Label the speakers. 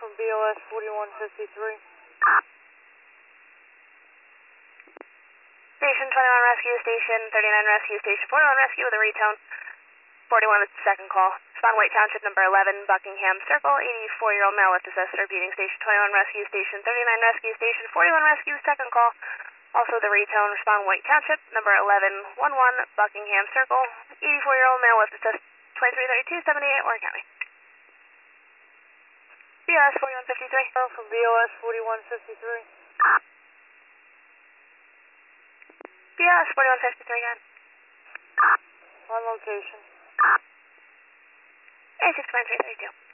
Speaker 1: from BOS 4153.
Speaker 2: Station 21 Rescue, Station 39 Rescue, Station 41 Rescue with a retone. 41 is the second call. Spawn White Township, number 11, Buckingham Circle, 84-year-old male with assessed repeating. Station 21 Rescue, Station 39 Rescue, Station 41 Rescue, second call. Also the retone, respond White Township, number 1111, Buckingham Circle, 84-year-old male with assessed 233278, Warren County. BOS 4153.
Speaker 1: From BOS 4153.
Speaker 2: BOS 4153 again.
Speaker 1: On location.
Speaker 2: 869332.